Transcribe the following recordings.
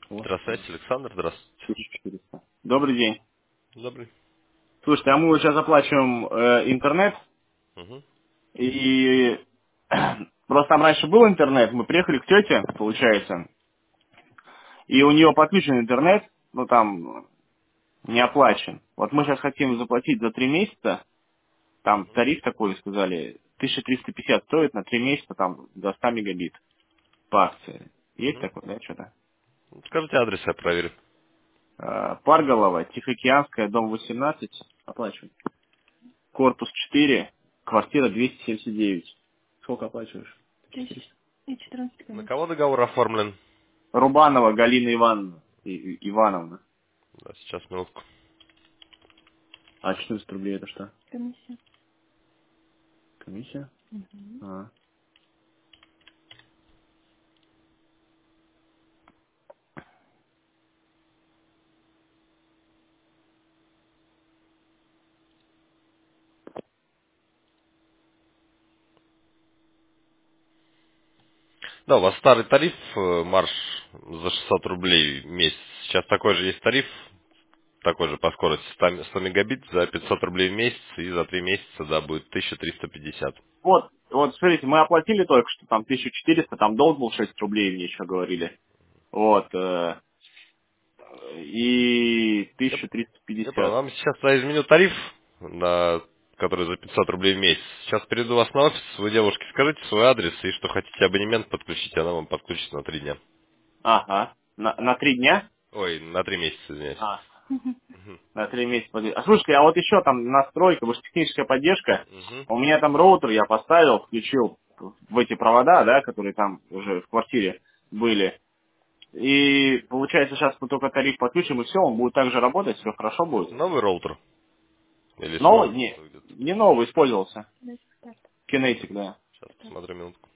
Вот, Здравствуйте, Александр, здравствуйте. 1400. Добрый день. Добрый. Слушайте, а мы вот сейчас оплачиваем интернет, Угу. и просто там раньше был интернет, мы приехали к тете, получается, и у нее подключен интернет, но там не оплачен. Вот мы сейчас хотим заплатить за 3 месяца, там тариф такой, сказали, 1350 стоит на 3 месяца, там до 100 мегабит по акции. Есть Угу. такое, да, что-то? Скажите адрес, я проверю. Парголова, Тихоокеанская, дом 18, оплачиваем. Корпус 4, квартира 279. Сколько оплачиваешь? 1400. И 14 На конечно. кого договор оформлен? Рубанова Галина Ивановна. Ивановна. Да, сейчас, минутку. А 14 рублей это что? Комиссия. Комиссия? Мгм. А. Да, у вас старый тариф, марш за 600 рублей в месяц. Сейчас такой же есть тариф, такой же по скорости 100 мегабит за 500 рублей в месяц, и за 3 месяца, да, будет 1350. Вот, смотрите, мы оплатили только что там 1400, там долг был 6 рублей, мне еще говорили. Вот, и Я, я понял. 1350. Вам сейчас я изменю тариф, на, который за 500 рублей в месяц. Сейчас перейду вас на офис, вы, девушке, скажите свой адрес и что хотите абонемент подключить, она вам подключит на 3 дня. Ага. На 3 дня? Ой, на 3 месяца, извиняюсь. А. Мгм. На 3 месяца. А слушайте, а вот еще там настройка, вот техническая поддержка. Мгм. У меня там роутер я поставил, включил в эти провода, да, которые там уже в квартире были. И получается, сейчас мы только тариф подключим, и все, он будет также работать, все хорошо будет. Новый роутер. Или Новый? смарт Не, где-то. не новый использовался. Значит, старт. Кинетик, да. Сейчас Старт. посмотрю минутку.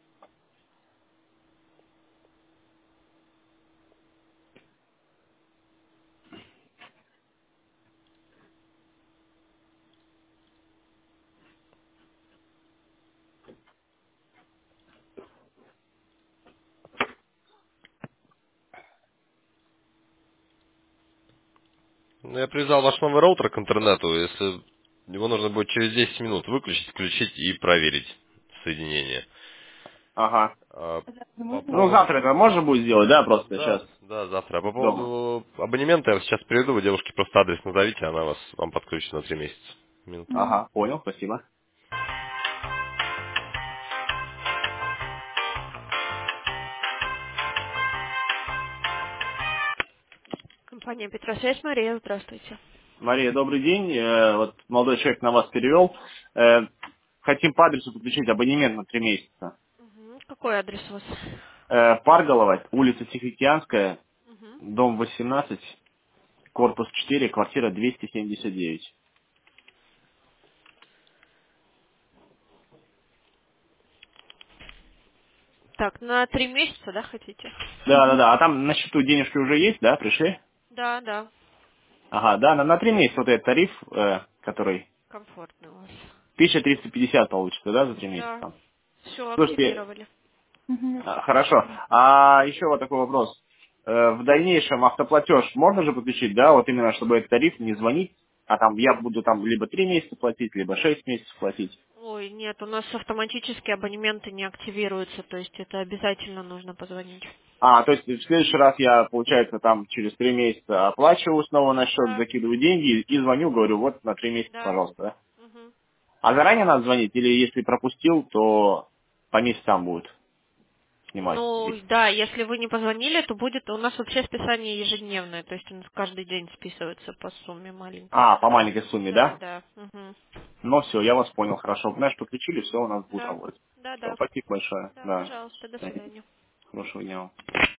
Ну, я привязал ваш новый роутер к интернету. Если его нужно будет через 10 минут выключить, включить и проверить соединение. Ага. А А завтра по можно? Ну, поводу... завтра это можно будет сделать, да, просто сейчас Да, да, завтра. А по дома. поводу абонемента я сейчас перейду, вы девушке просто адрес назовите, она вам подключит на 3 месяца. Минутку. Мгм. Ага, понял, спасибо. Компания Петросвязь, Мария, здравствуйте. Мария, добрый день. Вот молодой человек на вас перевел. Хотим по адресу подключить абонемент на 3 месяца. Мгм. Какой адрес у вас? Парголова, улица Тихоокеанская, Мгм. дом 18, корпус 4, квартира 279. Так, на 3 месяца, да, хотите? Да. А там на счету денежки уже есть, да, пришли? Да, да. Ага, да, на 3 месяца вот этот тариф, который Комфортно у вас. 1350 получится, да, за 3 месяца Да. там. Все Слушайте, активировали. Мгм. хорошо. А еще вот такой вопрос. В дальнейшем автоплатеж можно же подключить, да, вот именно, чтобы этот тариф не звонить, а там я буду там либо 3 месяца платить, либо 6 месяцев платить. Ой, нет, у нас автоматически абонементы не активируются, то есть это обязательно нужно позвонить. А, то есть в следующий раз я, получается, там через 3 месяца оплачиваю снова на счет, Да, закидываю деньги и звоню, говорю, вот на 3 месяца, да. пожалуйста, да? Мгм. А заранее надо звонить или если пропустил, то по месяцам будет снимать? Ну, да, если вы не позвонили, то будет у нас вообще списание ежедневное, то есть у нас каждый день списывается по сумме маленькой. А, по маленькой сумме, Да, да? да. Мгм. Ну все, я вас понял, хорошо. Знаешь, подключили, все у нас будет Да, работать. да, Все, да. спасибо большое. Да, Да. пожалуйста, до До свидания. свидания. Хорошего дня вам.